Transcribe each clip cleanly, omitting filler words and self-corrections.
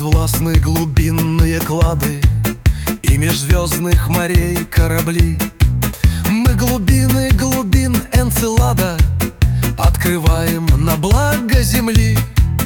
безвластны глубинные клады и межзвездных морей корабли. Мы глубины глубин Энцелада открываем на благо земли.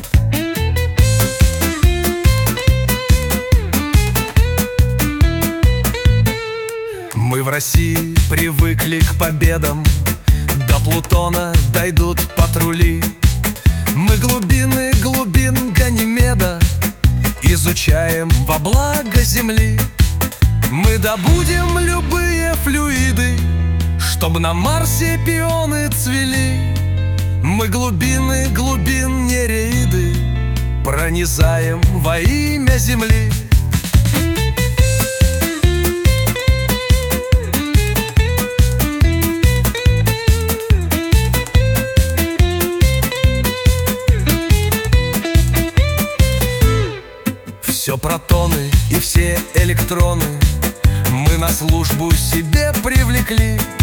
Мы в России привыкли к победам, до Плутона дойдут патрули. Мы глубины глубин Ганимеда изучаем во благо земли. Мы добудем любые флюиды, чтоб на Марсе пионы цвели. Мы глубины глубин Нереиды пронизаем во имя земли. Все протоны и все электроны мы на службу себе привлекли.